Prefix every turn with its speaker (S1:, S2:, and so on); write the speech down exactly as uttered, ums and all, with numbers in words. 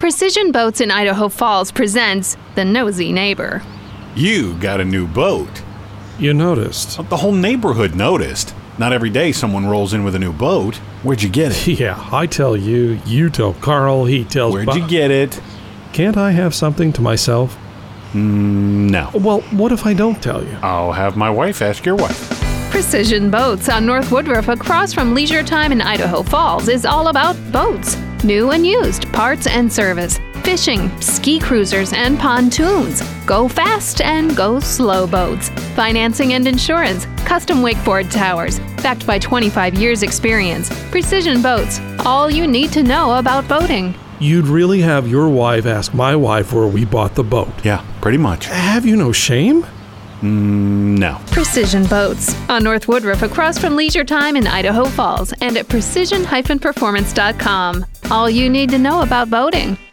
S1: Precision Boats in Idaho Falls presents The Nosy Neighbor.
S2: You got a new boat.
S3: You noticed.
S2: The whole neighborhood noticed. Not every day someone rolls in with a new boat. Where'd you get it?
S3: Yeah, I tell you, you tell Carl, he tells
S2: Where'd
S3: Bob.
S2: you get it?
S3: Can't I have something to myself?
S2: Mm, no.
S3: Well, what if I don't tell you?
S2: I'll have my wife ask your wife.
S1: Precision Boats on North Woodruff across from Leisure Time in Idaho Falls is all about boats. New and used, parts and service, fishing, ski cruisers, and pontoons. Go fast and go slow boats. Financing and insurance, custom wakeboard towers. Backed by twenty-five years experience. Precision Boats. All you need to know about boating.
S3: You'd really have your wife ask my wife where we bought the boat.
S2: Yeah, pretty much.
S3: Have you no shame?
S2: Mm, no.
S1: Precision Boats on North Woodruff across from Leisure Time in Idaho Falls and at precision dash performance dot com. All you need to know about boating.